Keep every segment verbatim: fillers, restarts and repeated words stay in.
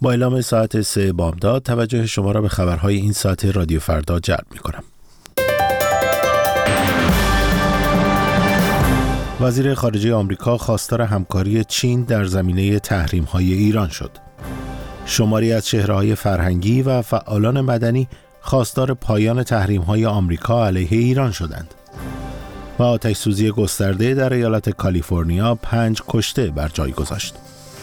با اعلام ساعت سه بامداد توجه شما را به خبرهای این ساعت رادیو فردا جلب می‌کنم. وزیر خارجه آمریکا خواستار همکاری چین در زمینه تحریم‌های ایران شد. شماری از چهره‌های فرهنگی و فعالان مدنی خواستار پایان تحریم‌های آمریکا علیه ایران شدند. و آتش‌سوزی گسترده در ایالت کالیفرنیا پنج کشته بر جای گذاشت.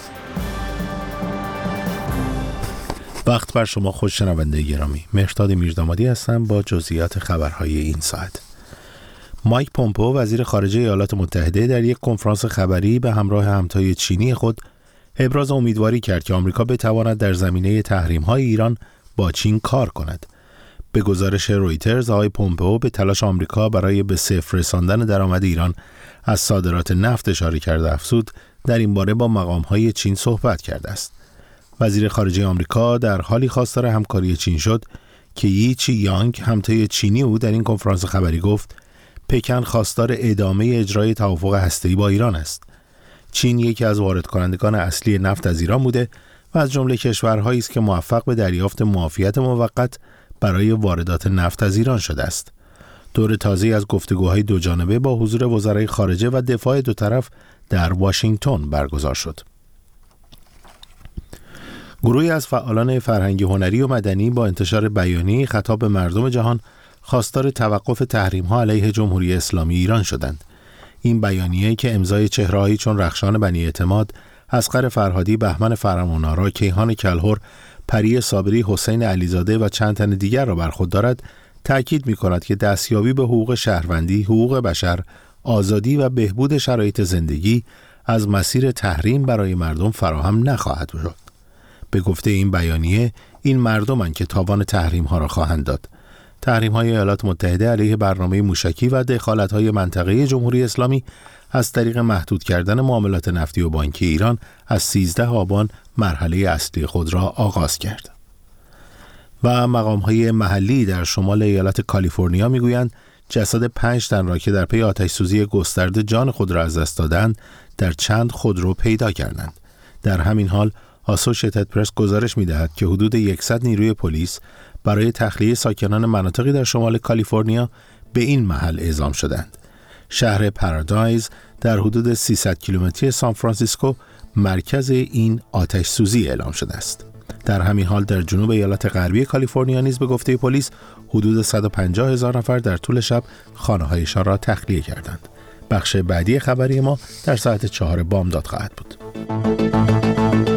وقت بر شما خوش شنونده گرامی. مهرداد میردامادی هستم با جزئیات خبرهای این ساعت. مایک پومپئو وزیر خارجه ایالات متحده در یک کنفرانس خبری به همراه همتای چینی خود ابراز امیدواری کرد که آمریکا بتواند در زمینه تحریم‌های ایران با چین کار کند. به گزارش رویترز، آقای پومپئو به تلاش آمریکا برای به صفر رساندن درآمد ایران از صادرات نفت اشاره کرده افزود در این باره با مقام‌های چین صحبت کرده است. وزیر خارجه آمریکا در حالی خواستار همکاری چین شد که یی چی یانگ همتای چینی او در این کنفرانس خبری گفت پکن خواستار ادامه اجرای توافق هسته‌ای با ایران است. چین یکی از وارد کنندگان اصلی نفت از ایران بوده و از جمله کشورهایی است که موفق به دریافت معافیت موقت برای واردات نفت از ایران شده است. دور تازه‌ای از گفتگوهای دو جانبه با حضور وزرای خارجه و دفاع دو طرف در واشنگتن برگزار شد. گروهی از فعالان فرهنگی، هنری و مدنی با انتشار بیانیه‌ای خطاب به مردم جهان خواستار توقف تحریم‌ها علیه جمهوری اسلامی ایران شدند. این بیانیه که امضای چهره‌هایی چون رخشان بنی اعتماد، اصغر فرهادی، بهمن فرمانآرا، کیهان کلهر، پری صابری، حسین علیزاده و چند تن دیگر را بر خود دارد، تأکید می‌کند که دستیابی به حقوق شهروندی، حقوق بشر، آزادی و بهبود شرایط زندگی از مسیر تحریم برای مردم فراهم نخواهد شد. به گفته این بیانیه، این مردمند که تاوان تحریم‌ها را خواهند داد. تحریم‌های ایالات متحده علیه برنامه موشکی و دخالت‌های منطقه‌ای جمهوری اسلامی از طریق محدود کردن معاملات نفتی و بانکی ایران از سیزدهم آبان مرحله اصلی خود را آغاز کرد. و مقام‌های محلی در شمال ایالت کالیفرنیا می‌گویند جسد پنج تن را که در پی آتش‌سوزی گسترده جان خود را از دست دادند در چند خودرو پیدا کردند. در همین حال آسوشیتد پرس گزارش می‌دهد که حدود صد نیروی پلیس برای تخلیه ساکنان مناطقی در شمال کالیفرنیا به این محل اعزام شدند. شهر پارادایز در حدود سیصد کیلومتری سان فرانسیسکو مرکز این آتش سوزی اعلام شده است. در همین حال در جنوب ایالت غربی کالیفرنیا نیز به گفته پلیس حدود صد و پنجاه هزار نفر در طول شب خانه‌هایشان را تخلیه کردند. بخش بعدی خبری ما در ساعت چهار بامداد خواهد بود.